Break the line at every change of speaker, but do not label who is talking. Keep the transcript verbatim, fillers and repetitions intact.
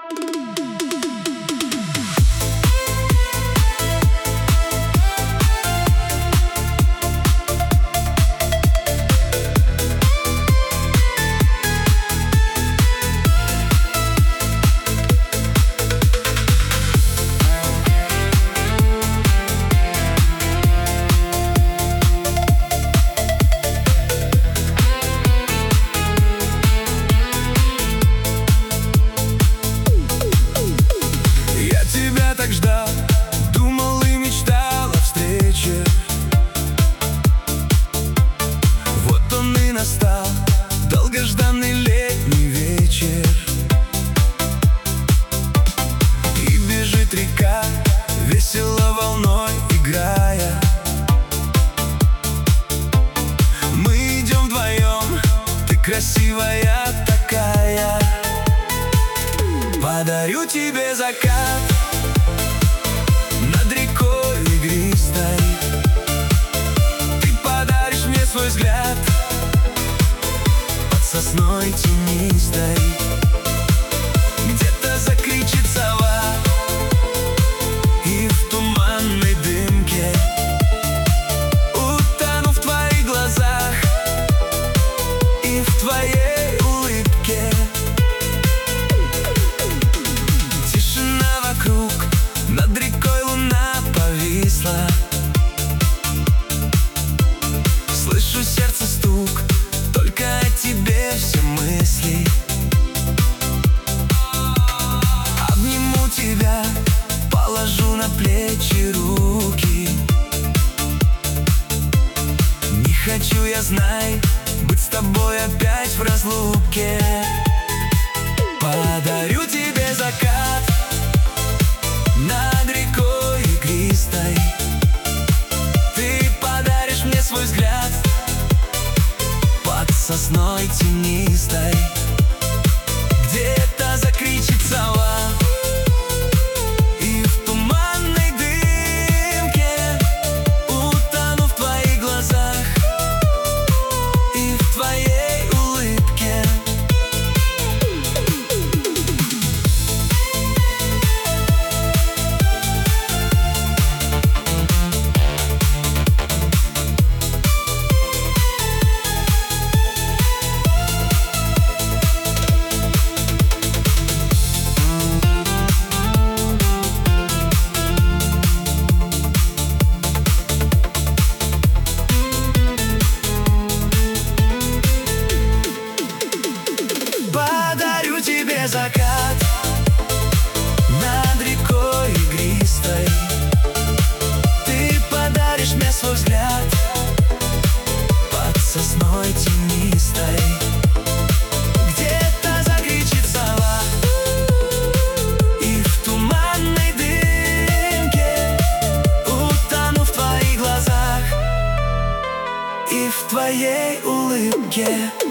Так ждал, думал и мечтал о встрече. Вот он и настал, долгожданный летний вечер. И бежит река, весело волной играя. Мы идем вдвоем, ты красивая такая. Подарю тебе закат над рекой игристой. Ты подаришь мне свой взгляд под сосной тенистой. Где-то закричит сова, и в туманной дымке утону в твоих глазах и в твоей улыбке. Тишина вокруг, над рекой луна повисла. Слышу сердце стук, только о тебе все мысли. Обниму тебя, положу на плечи руки. Не хочу, я знай, быть с тобой опять в разлуке. Подарю тебе закат над рекой игристой. Ты подаришь мне свой взгляд под сосной тенистой. Где-то закричит сова, и в туманной дымке утону в твоих глазах и в твоей улыбке. Подарю тебе закат над рекой игристой. Ты подаришь мне свой взгляд под сосной тенистой. Где-то закричит сова, и в туманной дымке утону в твоих глазах и в твоей улыбке.